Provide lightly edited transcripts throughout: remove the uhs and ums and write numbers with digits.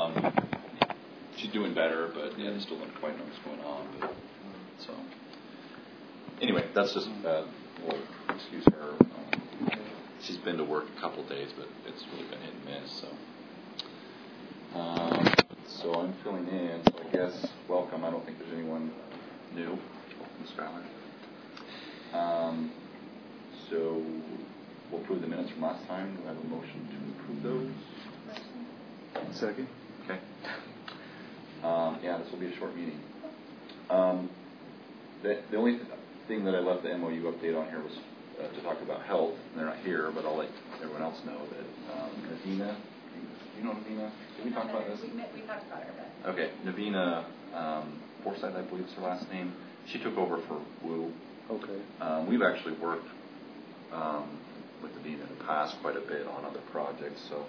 She's doing better, but yeah, they still don't quite know what's going on. But, so anyway, that's just we'll excuse her. She's been to work a couple of days, but it's really been hit and miss. So I'm filling in. So I guess welcome. I don't think there's anyone new. Welcome, Skylar. So we'll approve the minutes from last time. Do I have a motion to approve those? Second. Okay. Yeah, this will be a short meeting. The only thing that I left the MOU update on here was to talk about health. They're not here, but I'll let everyone else know that Navina, you know Navina? Did we talk about this? We talked about her a bit. Okay, Navina Forsyth, I believe is her last name. She took over for Wu. Okay. We've actually worked with Navina in the past quite a bit on other projects, so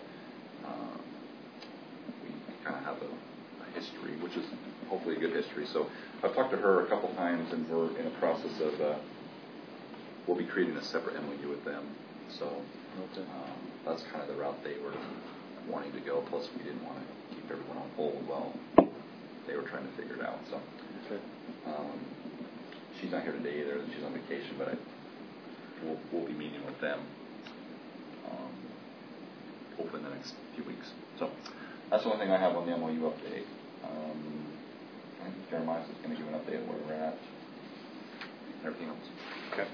we kind of have a history, which is hopefully a good history. So I've talked to her a couple times, and we're in a process of we'll be creating a separate MOU with them. So that's kind of the route they were wanting to go. Plus, we didn't want to keep everyone on hold while they were trying to figure it out. So she's not here today either. She's on vacation, but we'll be meeting with them hopefully in the next few weeks. So that's the only thing I have on the MOU update. I think Jeremiah is going to give an update on where we're at and everything else. Okay.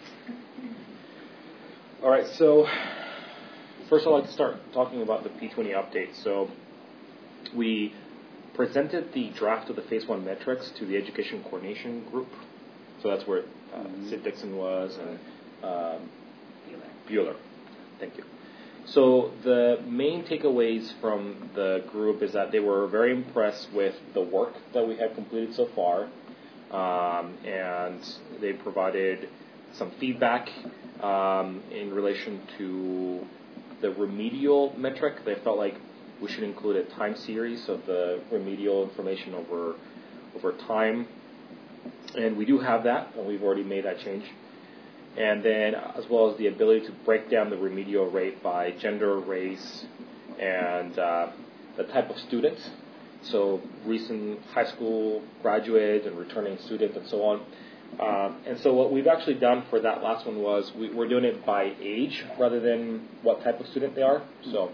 All right, so first I'd like to start talking about the P20 update. So we presented the draft of the Phase 1 metrics to the Education Coordination Group. So that's where Sid Dixon was and Bueller. Thank you. So the main takeaways from the group is that they were very impressed with the work that we had completed so far, and they provided some feedback in relation to the remedial metric. They felt like we should include a time series of the remedial information over time, and we do have that, and we've already made that change. And then, as well as the ability to break down the remedial rate by gender, race, and the type of students. So, recent high school graduates and returning students and so on. And so, what we've actually done for that last one was we're doing it by age rather than what type of student they are. So,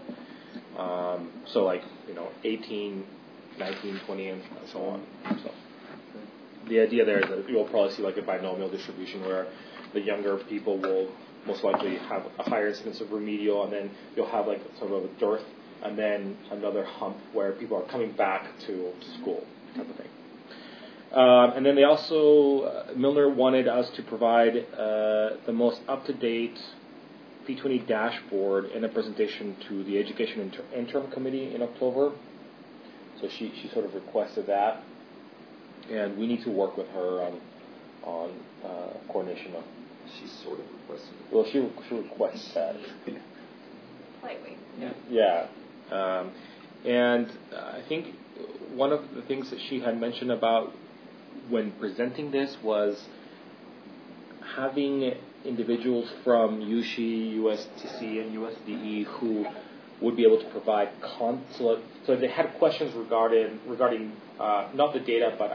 18, 19, 20, and so on. So, the idea there is that you'll probably see like a binomial distribution where the younger people will most likely have a higher incidence of remedial, and then you'll have like sort of a dearth, and then another hump where people are coming back to school, type of thing. And then they also, Milner wanted us to provide the most up-to-date P20 dashboard in a presentation to the Education Interim Committee in October. So she sort of requested that, and we need to work with her on coordination of. She sort of requested it. Well, she requests that. Lightweight. Yeah. And I think one of the things that she had mentioned about when presenting this was having individuals from USHE, USTC, and USDE who would be able to provide so if they had questions regarding not the data, but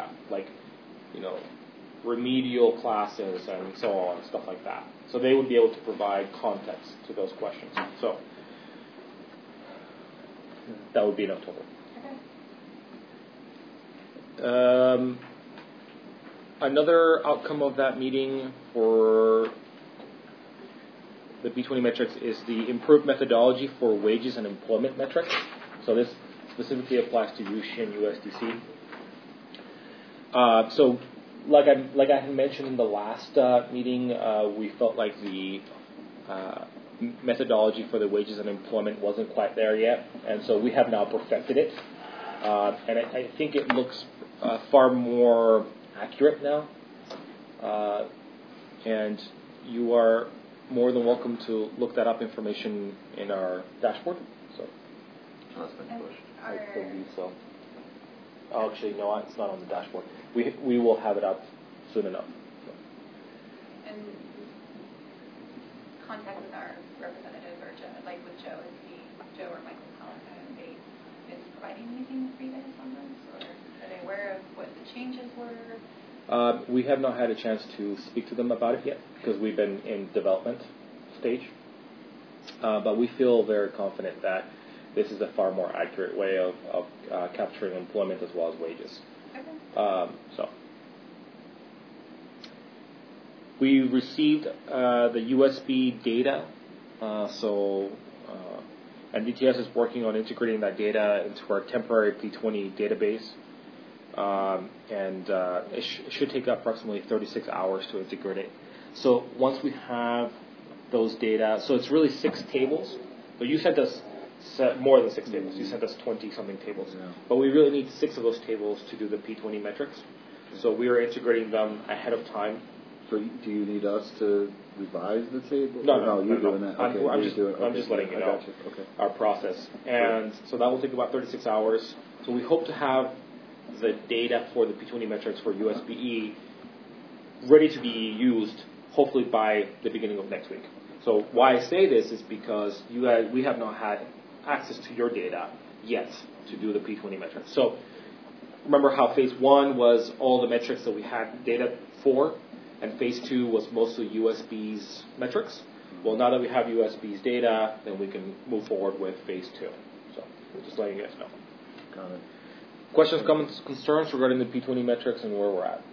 remedial classes and so on, stuff like that. So they would be able to provide context to those questions. So that would be in October. Okay. Another outcome of that meeting for the B20 metrics is the improved methodology for wages and employment metrics. So this specifically applies to USHE and USDC. So like I had mentioned in the last meeting, we felt like the methodology for the wages and employment wasn't quite there yet, and so we have now perfected it. And I think it looks far more accurate now. And you are more than welcome to look that up information in our dashboard. So that's been pushed. I believe so. Oh, actually, no, it's not on the dashboard. We will have it up soon enough. So. And contact with our representative or Joe, like with Joe, is Joe or Michael Collins, are they providing anything? working for you guys on this, or are they aware of what the changes were? We have not had a chance to speak to them about it yet because we've been in development stage. But we feel very confident that this is a far more accurate way of capturing employment as well as wages. Okay. So we received the USB data. NDTS is working on integrating that data into our temporary P20 database. It should take approximately 36 hours to integrate it. So once we have those data, so it's really 6 tables. But you sent us more than 6 tables. You sent us 20-something tables. Yeah. But we really need 6 of those tables to do the P20 metrics. So we are integrating them ahead of time. So do you need us to revise the table? No, you're no. doing that. I'm Okay, just letting you I know got you. Okay. our process. And so that will take about 36 hours. So we hope to have the data for the P20 metrics for USBE ready to be used hopefully by the beginning of next week. So why I say this is because we have not had access to your data yet to do the P20 metrics. So remember how phase 1 was all the metrics that we had data for, and phase 2 was mostly USB's metrics. Well, now that we have USB's data, then we can move forward with phase 2. So we're just letting you guys know. Got it. Questions, comments, concerns regarding the P20 metrics and where we're at?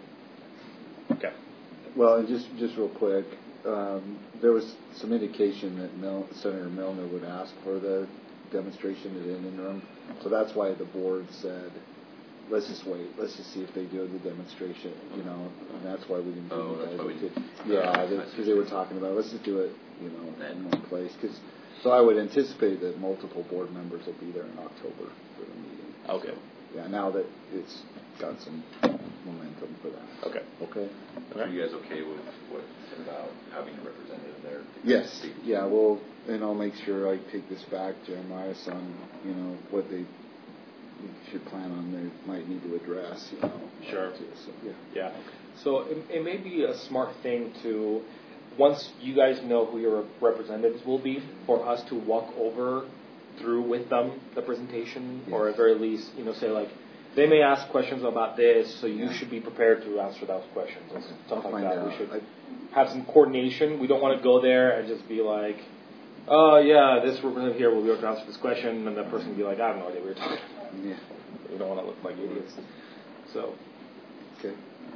Okay. Well, and just real quick, there was some indication that Senator Milner would ask for the demonstration at an interim. So that's why the board said, let's just wait. Let's just see if they do the demonstration, and that's why we didn't do Oh, it. that's why we did. Yeah, because they were talking about, let's just do it, in one place. So I would anticipate that multiple board members will be there in October for the meeting. Okay. Yeah, now that it's got some momentum for that. Okay. Okay? Are you guys okay with what about having a representative there? to Yes. speak? Yeah, well, and I'll make sure I take this back, Jeremiah, on, what they should plan on, they might need to address, Sure. So, yeah. Yeah. So it may be a smart thing to, once you guys know who your representatives will be, for us to walk through with them the presentation, or at very least, say like, they may ask questions about this, so you should be prepared to answer those questions and stuff like that. We should have some coordination. We don't want to go there and just be like, oh yeah, this representative here will be able to answer this question, and that person will be like, I have no idea what you're talking about. Yeah. We don't want to look like idiots. So, Okay.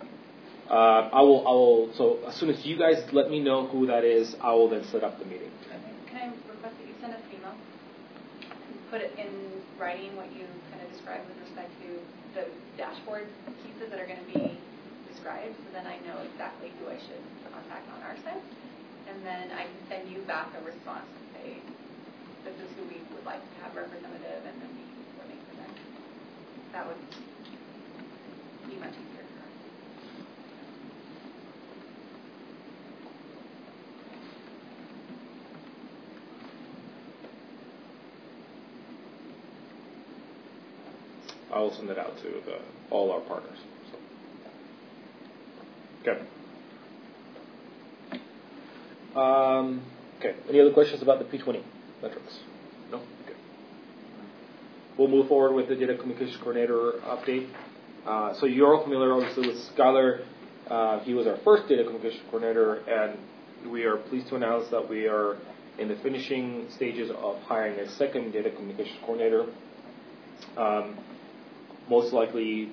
I will. So as soon as you guys let me know who that is, I will then set up the meeting. Can I request that you send us an email? Put it in writing what you kind of described with respect to the dashboard pieces that are going to be described, so then I know exactly who I should contact on our side. And then I can send you back a response and say, this is who we would like to have representative, and then we can coordinate for them. That would be much easier for us. I will send it out to all our partners. So. Okay. Okay. Any other questions about the P20 metrics? No? Okay. We'll move forward with the data communications coordinator update. So you're all familiar, obviously, with Skylar. He was our first data communications coordinator, and we are pleased to announce that we are in the finishing stages of hiring a second data communications coordinator. Most likely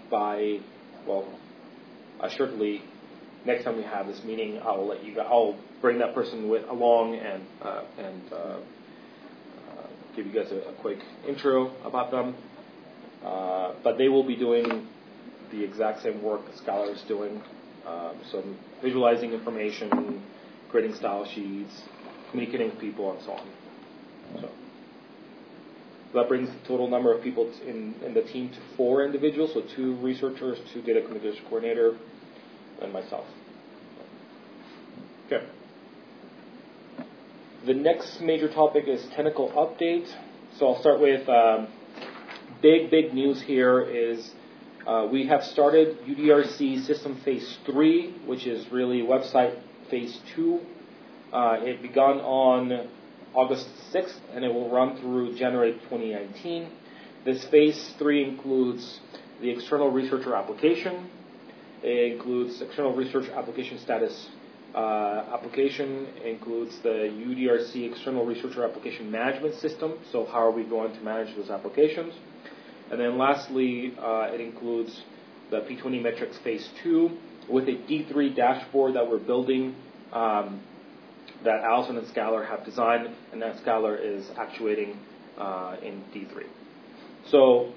assuredly, next time we have this meeting, I will let you. I'll bring that person along and give you guys a quick intro about them. But they will be doing the exact same work that Skylar is doing. So visualizing information, creating style sheets, communicating with people, and so on. So that brings the total number of people in the team to 4 individuals, so 2 researchers, 2 data communication coordinator, and myself. Okay. The next major topic is technical update. So I'll start with big news here is we have started UDRC system phase 3, which is really website phase 2. It began on August 6th, and it will run through January 2019. This phase 3 includes the external researcher application. It includes external research application status application. It includes the UDRC external researcher application management system. So how are we going to manage those applications? And then lastly, it includes the P20 metrics phase 2 with a D3 dashboard that we're building that Allison and Scalar have designed, and that Scalar is actuating in D3. So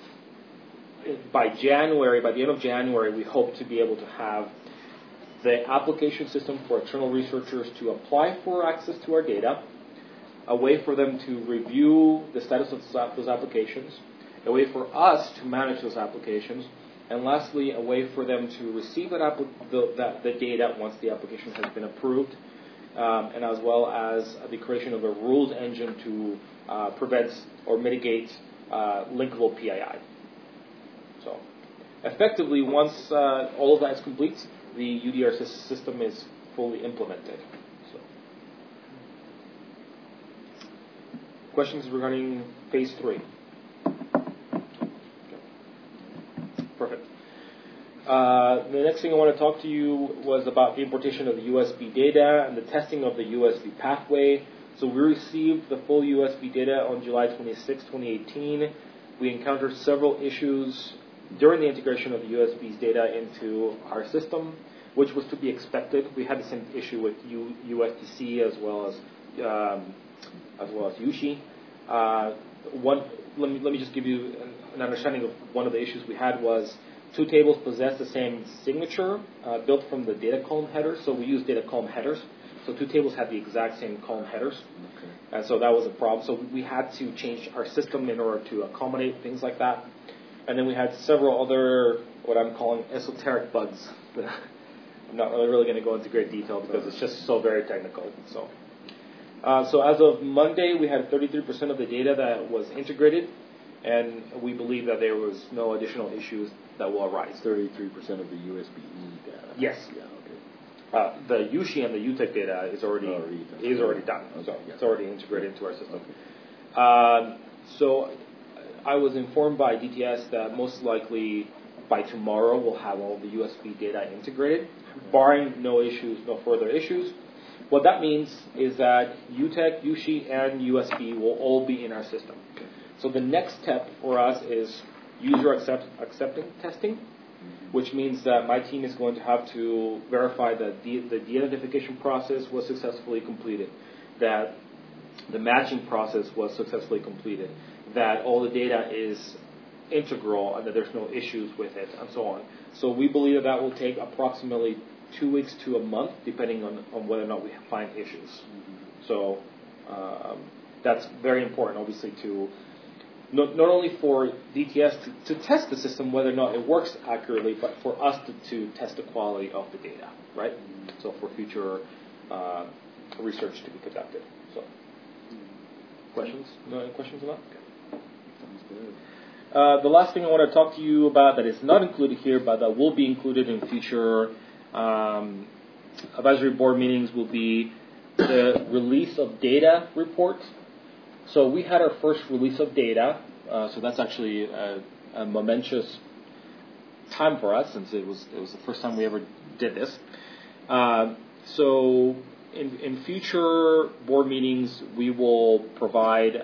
by the end of January, we hope to be able to have the application system for external researchers to apply for access to our data, a way for them to review the status of those applications, a way for us to manage those applications, and lastly, a way for them to receive the data once the application has been approved, and as well as the creation of a rules engine to prevent or mitigate linkable PII. So, effectively, once all of that is complete, the UDR system is fully implemented. So, questions regarding phase 3? Perfect. The next thing I want to talk to you was about the importation of the USB data and the testing of the USB pathway. So we received the full USB data on July 26, 2018. We encountered several issues during the integration of the USB's data into our system, which was to be expected. We had the same issue with USDC as well as USHI. Let me just give you an understanding of one of the issues we had was 2 tables possess the same signature built from the data column headers. So we use data column headers. So 2 tables had the exact same column headers. Okay. And so that was a problem. So we had to change our system in order to accommodate things like that. And then we had several other, what I'm calling esoteric bugs. I'm not really going to go into great detail because it's just so very technical. So as of Monday, we had 33% of the data that was integrated, and we believe that there was no additional issues that will arise. 33% of the USB-E data. Yes. Yeah. Okay. The USHI and the UTEC data is already done. Okay. So it's already integrated into our system. Okay. So I was informed by DTS that most likely by tomorrow we'll have all the USB data integrated, barring no further issues. What that means is that UTEC, USHI, and USB will all be in our system. Okay. So the next step for us is user acceptance testing, which means that my team is going to have to verify that the de-identification process was successfully completed, that the matching process was successfully completed, that all the data is integral and that there's no issues with it, and so on. So we believe that will take approximately 2 weeks to a month, depending on whether or not we find issues. Mm-hmm. So that's very important, obviously, to not only for DTS to test the system whether or not it works accurately, but for us to test the quality of the data, right? Mm-hmm. So for future research to be conducted. So, questions? No any questions on that? Okay. Sounds good. The last thing I want to talk to you about that is not included here, but that will be included in future advisory board meetings will be the release of data report. So we had our first release of data, so that's actually a momentous time for us since it was the first time we ever did this. So in future board meetings, we will provide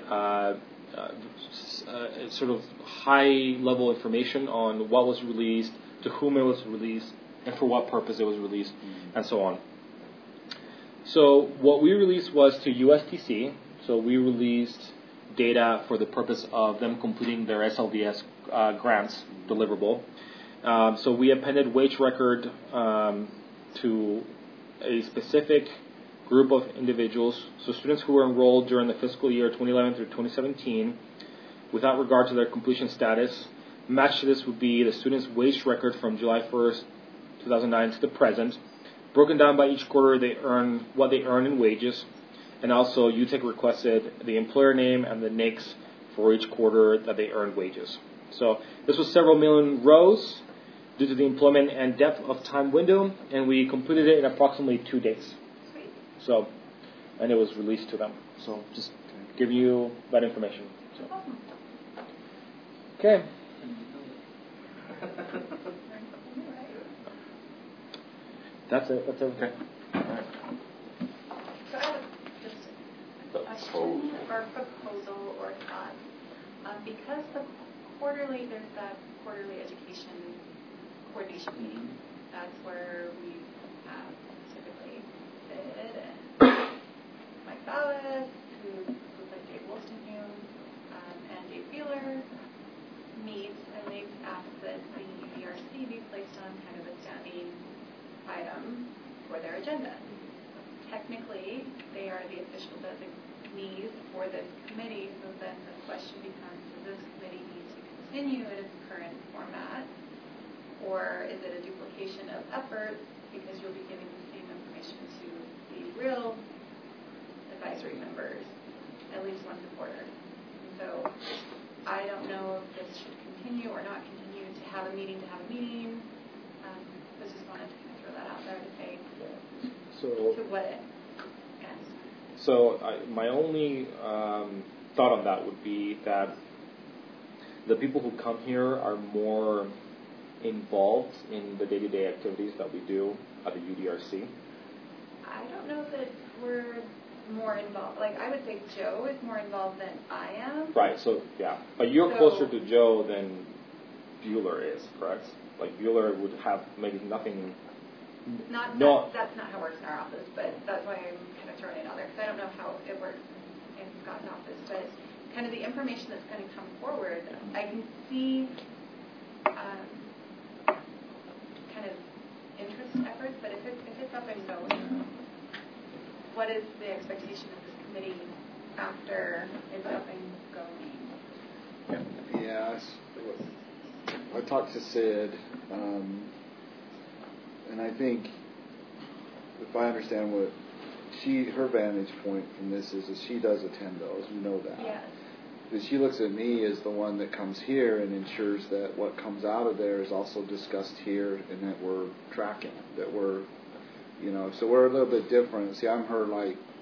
sort of high-level information on what was released, to whom it was released, and for what purpose it was released, and so on. So what we released was to USTC. So we released data for the purpose of them completing their SLDS grants deliverable. So we appended wage record to a specific group of individuals, so students who were enrolled during the fiscal year 2011 through 2017, without regard to their completion status. Matched to this would be the student's wage record from July 1st, 2009 to the present, broken down by each quarter what they earn in wages, and also UTEC requested the employer name and the NAICS for each quarter that they earned wages. So this was several million rows due to the employment and depth of time window, and we completed it in approximately 2 days. Sweet. So, and it was released to them. So just give you that information. So. Okay. That's it. That's everything. Alright. So I have just a question or a proposal or thought. Because there's that quarterly education coordination meeting. That's where we have typically Sid and Mike Ballas, who looks like Dave Wolstenhume, and Dave Beeler meet, and they've asked that the UDRC be placed on kind of a standing item for their agenda. Technically, they are the official designees for this committee, so then the question becomes, does this committee need to continue in its current format, or is it a duplication of effort because you'll be giving the same information to the real advisory members at least once a quarter? And so I don't know if this should continue or not continue to have a meeting. But just wanted to kind of throw that out there to say to what end. So my only thought on that would be that the people who come here are more involved in the day-to-day activities that we do at the UDRC. I don't know that we're more involved. Like, I would say Joe is more involved than I am. Right, so, yeah. But you're closer to Joe than Bueller is, correct? Like, Bueller would have maybe nothing... That's not how it works in our office, but that's why I'm kind of throwing it out there, because I don't know how it works in Scott's office, but kind of the information that's going to come forward, I can see kind of interest efforts, but if it's up and going, what is the expectation of this committee after it's up and going? Yeah, I talked to Sid, and I think if I understand what her vantage point from this is she does attend those. We know that. Yes. But she looks at me as the one that comes here and ensures that what comes out of there is also discussed here, and that we're tracking, that we're, so we're a little bit different. See, I'm her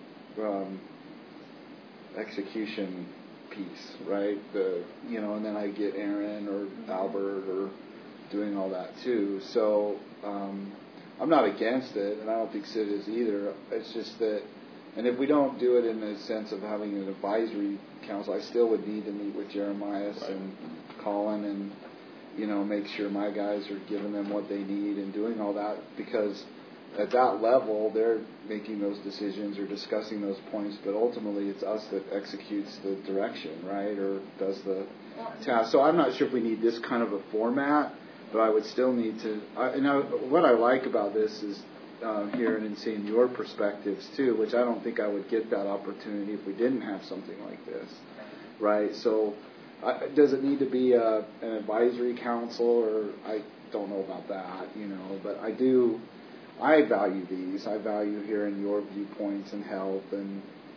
execution piece, right? And then I get Aaron or Albert or doing all that too. So I'm not against it, and I don't think Sid is either. It's just that, and if we don't do it in the sense of having an advisory council, I still would need to meet with Jeremiah and Colin and, make sure my guys are giving them what they need and doing all that, because at that level, they're making those decisions or discussing those points, but ultimately it's us that executes the direction, right, or does the task. So I'm not sure if we need this kind of a format, but I would still need to. What I like about this is hearing and seeing your perspectives too, which I don't think I would get that opportunity if we didn't have something like this, right? So does it need to be an advisory council, or I don't know about that, but I do. I value these. I value hearing your viewpoints and help, and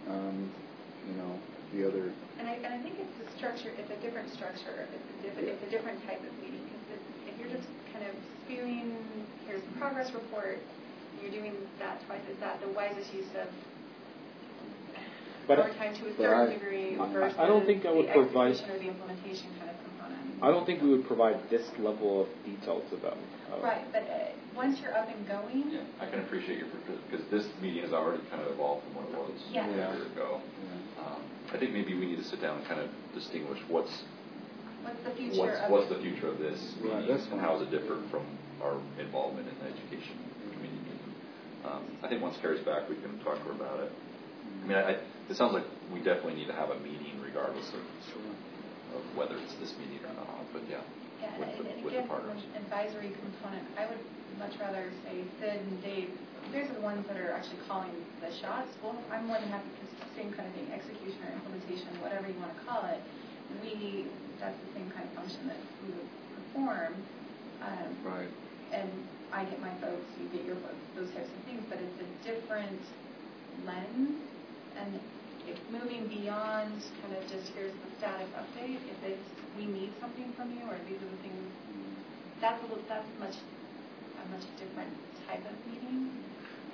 the other. And I think it's a structure. It's a different structure. It's a different type of meeting, because if you're just kind of spewing, here's the progress report, and you're doing that twice, is that the wisest use of our time to a certain degree versus I don't think I would the provide execution or the implementation kind of component? I don't think we would provide this level of detail to them. Right, but once you're up and going... Yeah, I can appreciate your perspective, because this meeting has already kind of evolved from what it was a year ago. I think maybe we need to sit down and kind of distinguish what's the future of this meeting, and how does it differ from our involvement in the education committee meeting. I think once Carrie's back, we can talk to her about it. I mean, it sounds like we definitely need to have a meeting regardless of whether it's this meeting or not, but with the partners. An advisory component, I would much rather say Sid and Dave, they're the ones that are actually calling the shots. Well, I'm more than happy, because it's the same kind of thing, execution or implementation, whatever you want to call it. That's the same kind of function that we would perform. Right. And I get my folks, you get your folks, those types of things, but it's a different lens. And it's moving beyond kind of just here's the status update. If it's we need something from you, or these are the things, that's a much different type of meeting.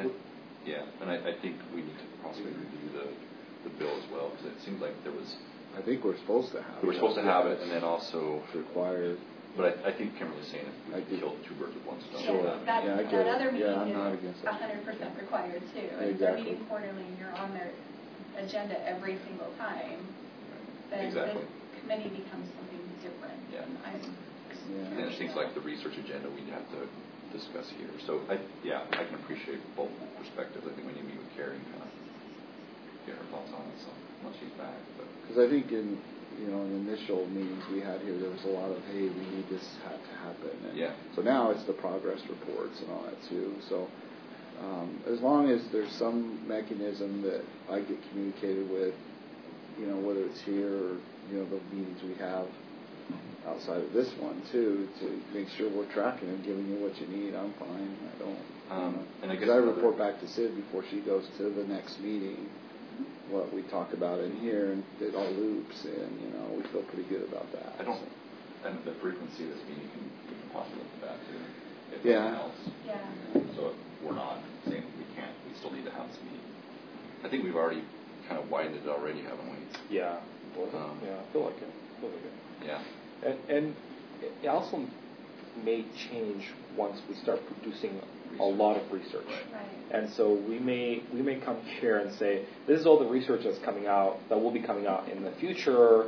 And I think we need to possibly review the bill as well, because it seems like there was I think we're supposed to have it. We're supposed to have it, and then also, It's required. but I think Kimberly's saying if we I could do. kill two birds with one stone. Sure. That, Yeah, I get that it. other Yeah, I'm meeting not is against that. 100% required too. And if they're Exactly. meeting quarterly and you're on their agenda every single time, then Exactly. the committee becomes something different. Yeah. Yeah. And there's things like the research agenda we'd have to discuss here. So I can appreciate both perspectives. I think when you meet with Carrie and kind of get her thoughts on it. So once she's back, but Because I think in initial meetings we had here, there was a lot of, hey, we need this to happen. And yeah. so now it's the progress reports and all that too. So as long as there's some mechanism that I get communicated with, whether it's here or the meetings we have outside of this one too, to make sure we're tracking and giving you what you need, I'm fine. I don't. And I guess because I report back to Sid before she goes to the next meeting what we talk about in here, and it all loops, and we feel pretty good about that. I don't. And the frequency of this meeting we can possibly look at that too. If Yeah. nothing else. Yeah. So if we're not saying we can't, we still need to have this meeting. I think we've already kind of widened it already, haven't we? Yeah. I feel like it. Yeah. And it also may change once we start producing a lot of research. Right. And so we may come here and say, this is all the research that's coming out, that will be coming out in the future.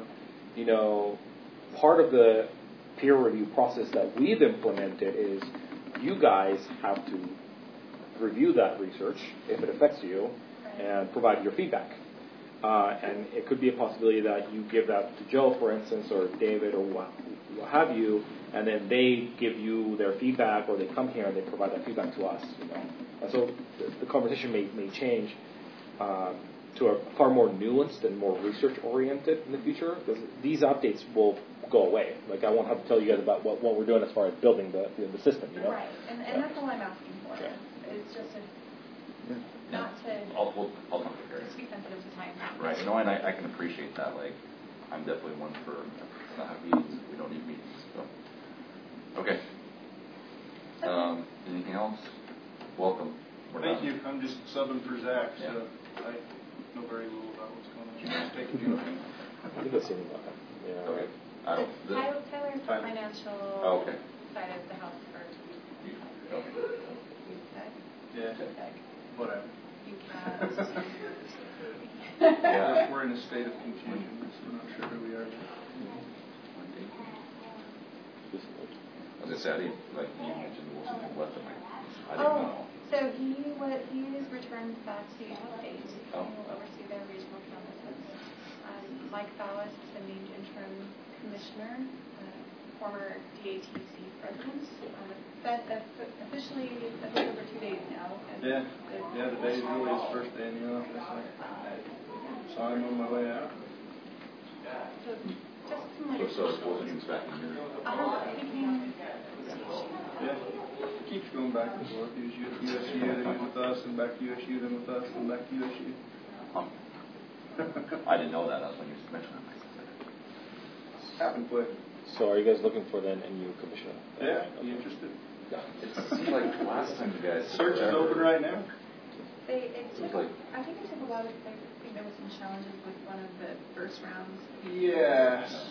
Part of the peer review process that we've implemented is you guys have to review that research, if it affects you, and provide your feedback. And it could be a possibility that you give that to Joe, for instance, or David, or what have you, and then they give you their feedback, or they come here and they provide that feedback to us. And so the conversation may change to a far more nuanced and more research-oriented in the future, because these updates will go away. Like, I won't have to tell you guys about what we're doing as far as building the system. Right, and that's all I'm asking for. Yeah. It's just not to I'll talk to Carrie. just be sensitive to time. Right. And I can appreciate that. Like, I'm definitely one for not have meetings. We don't need meetings. So, okay. Anything else? Welcome. Thank you. I'm just subbing for Zach, Yeah. so I know very little about what's going on. Thank you. I think I've seen about that. Yeah. Okay. Tyler's the Tyler. financial Okay. side of the house for Okay. Yeah, whatever. You can't. Yeah. We're in a state of confusion, so I'm not sure who we are. As I said, like you mentioned, Wilson had left him. I didn't know. So he is returned back to state. He Oh. will oversee their regional campuses. Mike Fallis has been named interim commissioner, former DATC president. Officially, I think over 2 days now. And Yeah, today is really his first day in the office. I saw him on my way out. So just some like. So it wasn't he was back in here. He came. Yeah, he keeps going back and forth. He was USU, then he was with us, and back to USU, then with us, and back to USU. Huh. I didn't know that. That's when you mentioned it. Happened quick. So are you guys looking for then a new commissioner? Yeah, Okay. you interested? It seemed like last time you guys. Search is open right now. It took, like- I think it took a while. I think there was some challenges with one of the first rounds. Yes.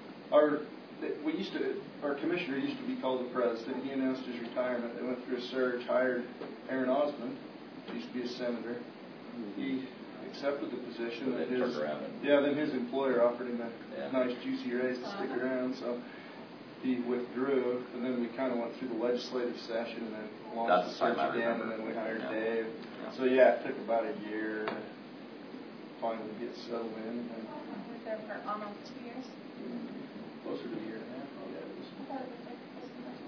Our commissioner used to be called the president. He announced his retirement. They went through a search, hired Aaron Osmond, who used to be a senator. He accepted the position. Then turned around and- then his employer offered him a Yeah. nice juicy raise to stick around, so he withdrew, and then we kind of went through the legislative session and then launched That's the the search time I again, remember. and then we hired Yeah. Dave. Yeah. So it took about a year to finally get settled in. And Was there for almost 2 years? closer to a year and a half. Yeah, it was. I thought it was like close to that.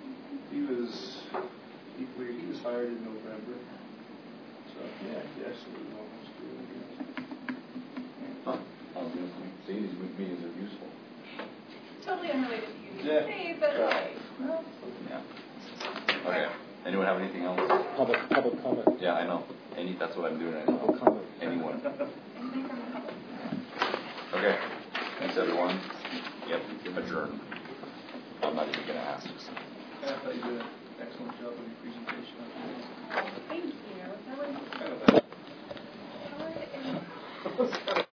He was hired in November. So yes, it was almost 2 years. Huh. See, these meetings are useful. Totally unrelated to you. Yeah. Hey, but like. Yeah. Okay. Anyone have anything else? Public comment. Yeah, I know. That's what I'm doing right now. Public comment. Anyone? Anything from the public? Okay. Thanks, everyone. Yep. Adjourn. I'm not even going to ask. I thought you did an excellent job with your presentation. Thank you. That was. Kind of that. How